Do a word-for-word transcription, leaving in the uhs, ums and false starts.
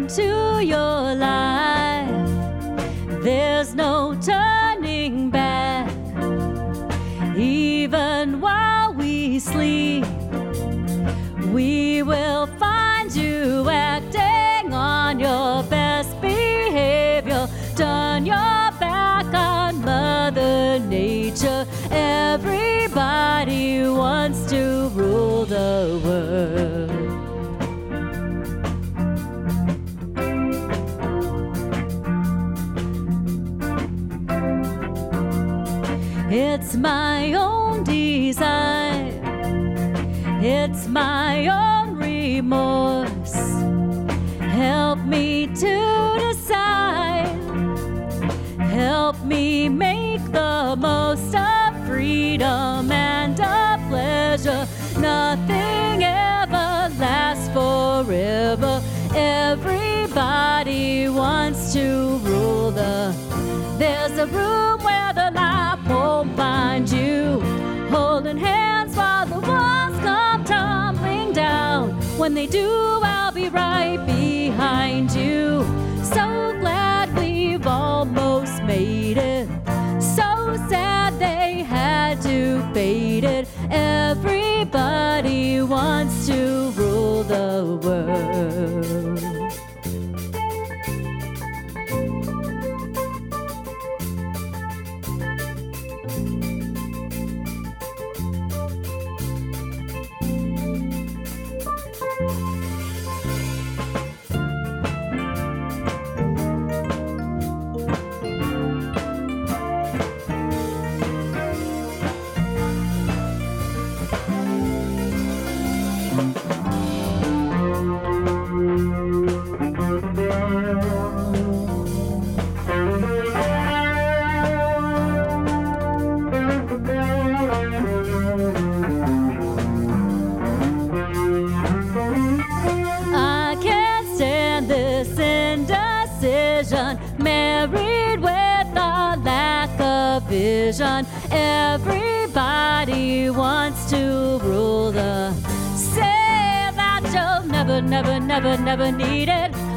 into your life. There's no turning back. Even while we sleep, we will find you acting on your best behavior. Turn your back on Mother Nature. Everybody wants to rule the world. It's my own desire. It's my own remorse. Help me to decide. Help me make the most of freedom and of pleasure. Nothing ever lasts forever. Everybody wants to rule the. There's a room where the light won't find you. Holding hands while the walls come tumbling down. When they do, I'll be right behind you. So glad we've almost made it. So sad they had to fade it. Everybody wants to rule the world. Married with a lack of vision. Everybody wants to rule the. Say that you'll never, never, never, never need it.